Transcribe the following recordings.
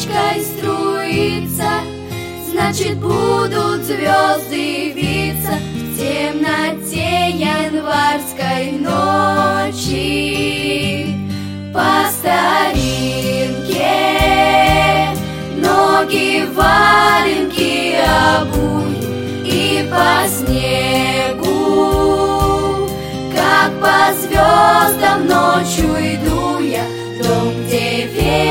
речкой струится, значит, будут звезды виться в темноте январской ночи. По старинке ноги в валенки обую, и по снегу, как по звездам, ночью иду я в дом, где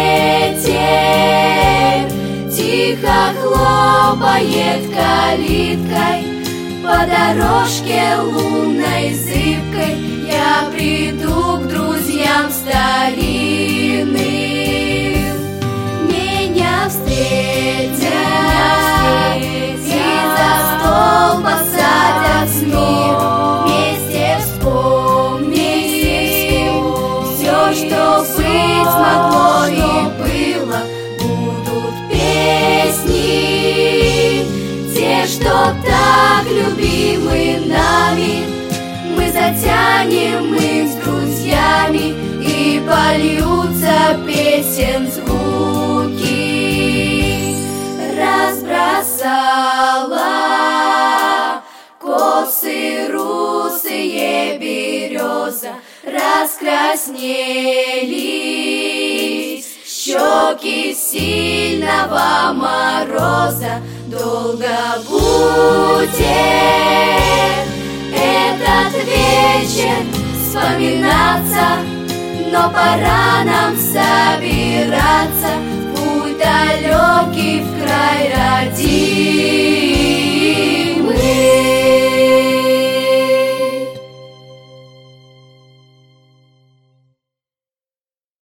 ветер тихо хлопает калиткой. По дорожке лунной зыбкой я приду к друзьям старинным. Меня встретят и за стол посадят с мир. Вместе вспомним все, что быть могло и было. Будут песни, те, что так любимы нами. Мы затянем их с друзьями, и польются песен звуки. Разбросала косы русые береза, раскраснелись щеки сильного мороза. Долго будет этот вечер вспоминаться, но пора нам собираться.